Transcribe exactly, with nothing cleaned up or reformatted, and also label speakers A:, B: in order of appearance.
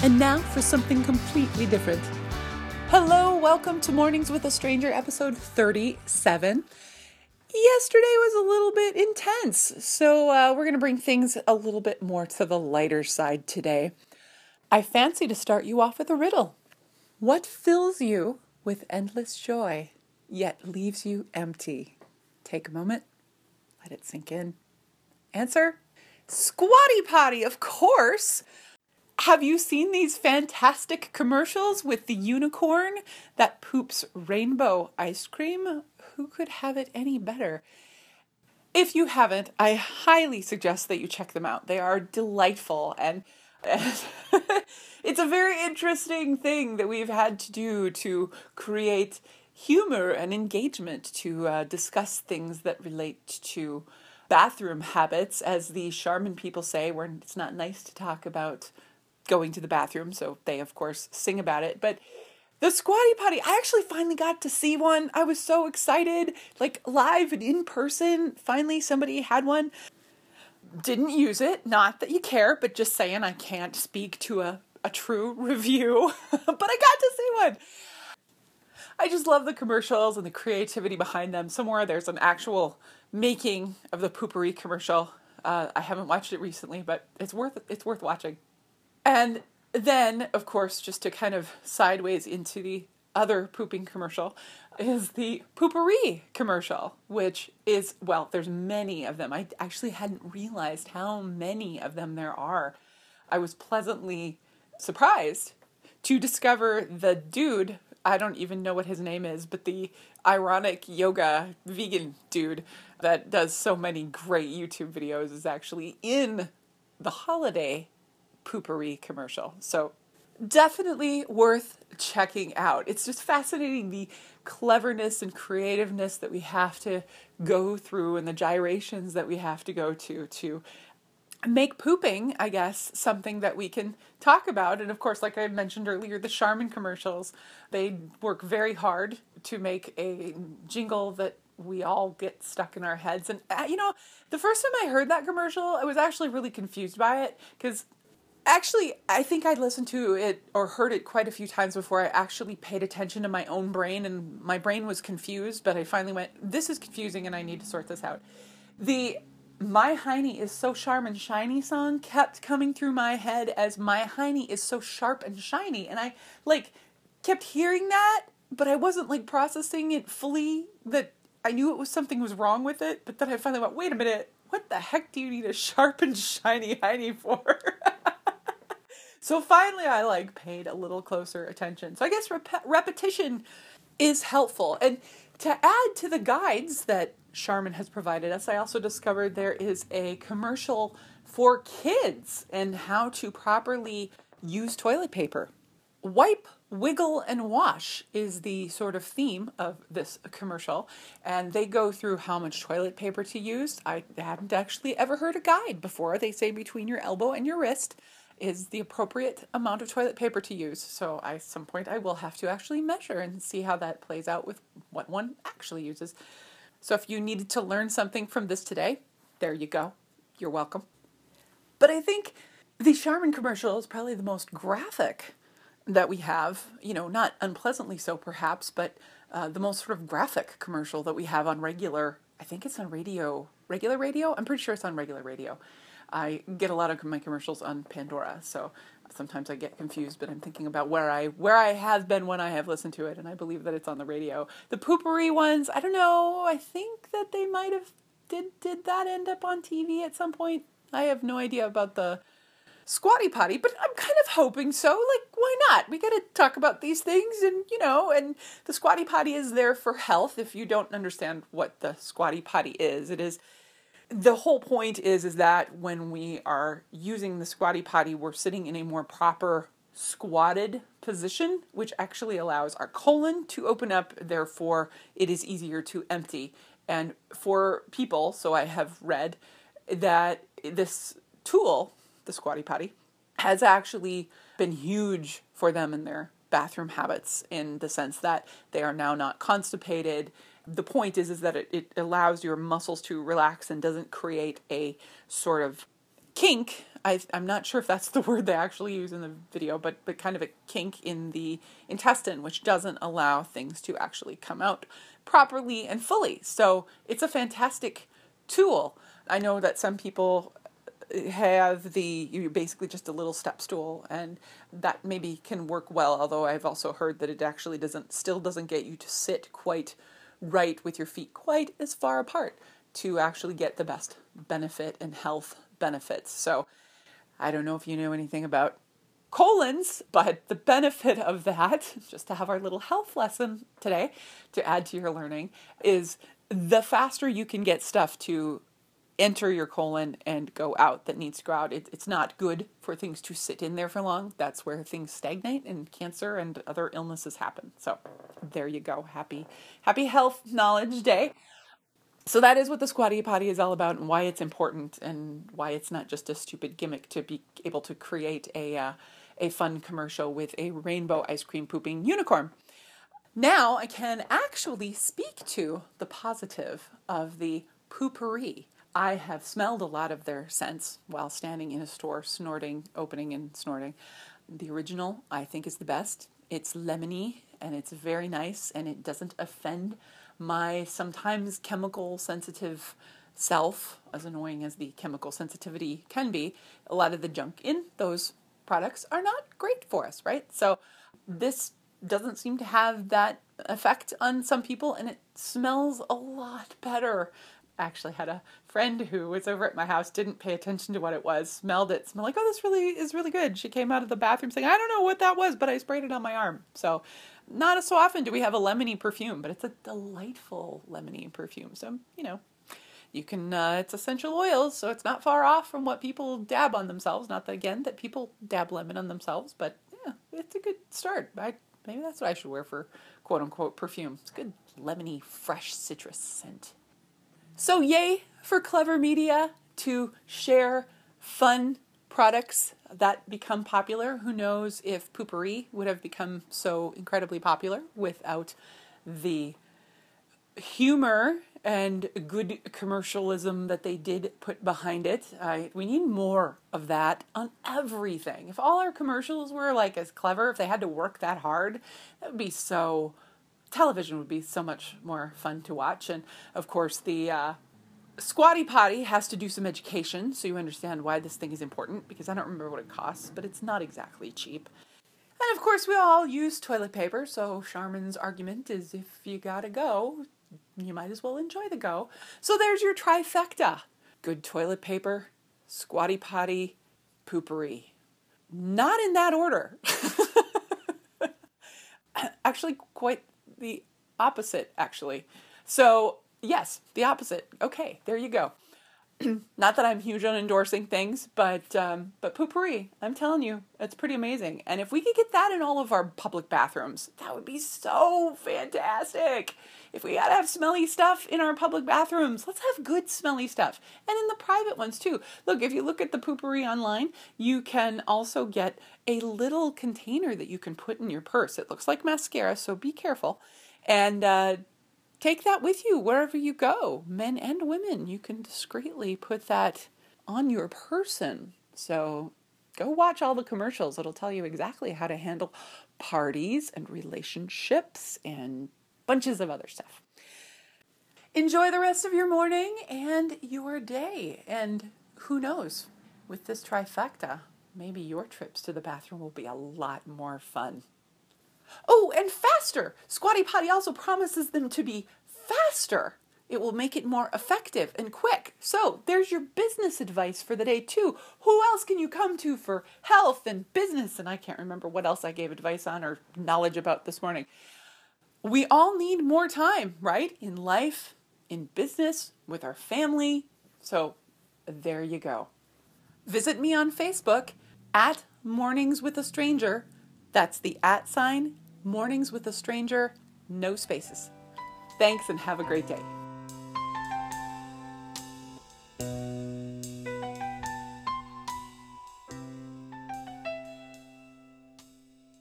A: And now for something completely different. Hello, welcome to Mornings with a Stranger, episode thirty-seven. Yesterday was a little bit intense, so uh, we're going to bring things a little bit more to the lighter side today. I fancy to start you off with a riddle. What fills you with endless joy, yet leaves you empty? Take a moment, let it sink in. Answer? Squatty Potty, of course! Have you seen these fantastic commercials with the unicorn that poops rainbow ice cream? Who could have it any better? If you haven't, I highly suggest that you check them out. They are delightful, and, and it's a very interesting thing that we've had to do to create humor and engagement, to uh, discuss things that relate to bathroom habits. As the Charmin people say, where it's not nice to talk about going to the bathroom, so they of course sing about it. But the Squatty Potty, I actually finally got to see one. I was so excited, like live and in person. Finally somebody had one. Didn't use it, not that you care, but just saying, I can't speak to a, a true review, but I got to see one. I just love the commercials and the creativity behind them. Somewhere there's an actual making of the Poopery commercial. Uh, I haven't watched it recently, but it's worth it's worth watching. And then, of course, just to kind of sideways into the other pooping commercial, is the Poopery commercial, which is, well, there's many of them. I actually hadn't realized how many of them there are. I was pleasantly surprised to discover the dude, I don't even know what his name is, but the ironic yoga vegan dude that does so many great YouTube videos is actually in the holiday Poopery commercial. So definitely worth checking out. It's just fascinating, the cleverness and creativeness that we have to go through and the gyrations that we have to go to to make pooping, I guess, something that we can talk about. And of course, like I mentioned earlier, the Charmin commercials, they work very hard to make a jingle that we all get stuck in our heads. And uh, you know, the first time I heard that commercial, I was actually really confused by it, because Actually, I think I listened to it or heard it quite a few times before I actually paid attention to my own brain, and my brain was confused, but I finally went, this is confusing and I need to sort this out. The My Hiney is so sharp and shiny song kept coming through my head as my hiney is so sharp and shiny, and I like kept hearing that, but I wasn't like processing it fully, that I knew it was something was wrong with it, but then I finally went, wait a minute, what the heck do you need a sharp and shiny hiney for? So finally I like paid a little closer attention. So I guess rep- repetition is helpful. And to add to the guides that Charmin has provided us, I also discovered there is a commercial for kids and how to properly use toilet paper. Wipe, wiggle, and wash is the sort of theme of this commercial. And they go through how much toilet paper to use. I hadn't actually ever heard a guide before. They say between your elbow and your wrist is the appropriate amount of toilet paper to use. So at some point I will have to actually measure and see how that plays out with what one actually uses. So if you needed to learn something from this today, there you go. You're welcome. But I think the Charmin commercial is probably the most graphic that we have, you know, not unpleasantly so perhaps, but uh, the most sort of graphic commercial that we have on regular, I think it's on radio, regular radio? I'm pretty sure it's on regular radio. I get a lot of my commercials on Pandora, so sometimes I get confused, but I'm thinking about where I where I have been when I have listened to it, and I believe that it's on the radio. The Poopery ones, I don't know, I think that they might have, did, did that end up on T V at some point? I have no idea about the Squatty Potty, but I'm kind of hoping so. Like, why not? We gotta talk about these things, and, you know, and the Squatty Potty is there for health. If you don't understand what the Squatty Potty is, it is... The whole point is, is that when we are using the Squatty Potty, we're sitting in a more proper squatted position, which actually allows our colon to open up. Therefore, it is easier to empty. And for people, so I have read that this tool, the Squatty Potty, has actually been huge for them in their bathroom habits, in the sense that they are now not constipated. The point is, is that it, it allows your muscles to relax and doesn't create a sort of kink, I, I'm not sure if that's the word they actually use in the video, but, but kind of a kink in the intestine, which doesn't allow things to actually come out properly and fully. So it's a fantastic tool. I know that some people have the, you basically just a little step stool, and that maybe can work well, although I've also heard that it actually doesn't, still doesn't get you to sit quite right with your feet quite as far apart to actually get the best benefit and health benefits. So I don't know if you know anything about colons, but the benefit of that, just to have our little health lesson today to add to your learning, is the faster you can get stuff to enter your colon and go out that needs to go out. It, it's not good for things to sit in there for long. That's where things stagnate and cancer and other illnesses happen. So there you go. Happy, happy health knowledge day. So that is what the Squatty Potty is all about, and why it's important, and why it's not just a stupid gimmick to be able to create a uh, a fun commercial with a rainbow ice cream pooping unicorn. Now I can actually speak to the positive of the Poo-Pourri. I have smelled a lot of their scents while standing in a store, snorting, opening and snorting. The original, I think, is the best. It's lemony, and it's very nice, and it doesn't offend my sometimes chemical sensitive self, as annoying as the chemical sensitivity can be. A lot of the junk in those products are not great for us, right? So this doesn't seem to have that effect on some people, and it smells a lot better. I actually had a friend who was over at my house, didn't pay attention to what it was, smelled it, smelled like, oh, this really is really good. She came out of the bathroom saying, I don't know what that was, but I sprayed it on my arm. So not so often do we have a lemony perfume, but it's a delightful lemony perfume. So, you know, you can, uh, it's essential oils, so it's not far off from what people dab on themselves. Not that, again, that people dab lemon on themselves, but yeah, it's a good start. I, maybe that's what I should wear for quote unquote perfume. It's good lemony, fresh citrus scent. So yay for Clever Media to share fun products that become popular. Who knows if Poo-Pourri would have become so incredibly popular without the humor and good commercialism that they did put behind it. Uh, we need more of that on everything. If all our commercials were like as clever, if they had to work that hard, that would be so... television would be so much more fun to watch. And of course, the uh, Squatty Potty has to do some education so you understand why this thing is important, because I don't remember what it costs, but it's not exactly cheap. And of course, we all use toilet paper, so Charmin's argument is if you gotta go, you might as well enjoy the go. So there's your trifecta. Good toilet paper, Squatty Potty, Poo-Pourri. Not in that order. Actually, quite the opposite, actually. So, yes, the opposite. Okay, there you go. Not that I'm huge on endorsing things, but um, but Poo-Pourri, I'm telling you, it's pretty amazing. And if we could get that in all of our public bathrooms, that would be so fantastic. If we gotta have smelly stuff in our public bathrooms, let's have good smelly stuff. And in the private ones too. Look, if you look at the Poo-Pourri online, you can also get a little container that you can put in your purse. It looks like mascara, so be careful. And uh, take that with you wherever you go. Men and women, you can discreetly put that on your person. So go watch all the commercials. It'll tell you exactly how to handle parties and relationships and bunches of other stuff. Enjoy the rest of your morning and your day. And who knows, with this trifecta, maybe your trips to the bathroom will be a lot more fun. Oh, and faster! Squatty Potty also promises them to be faster. It will make it more effective and quick. So there's your business advice for the day too. Who else can you come to for health and business? And I can't remember what else I gave advice on or knowledge about this morning. We all need more time, right? In life, in business, with our family. So there you go. Visit me on Facebook at Mornings with a Stranger. That's the at sign, Mornings with a Stranger, no spaces. Thanks and have a great day.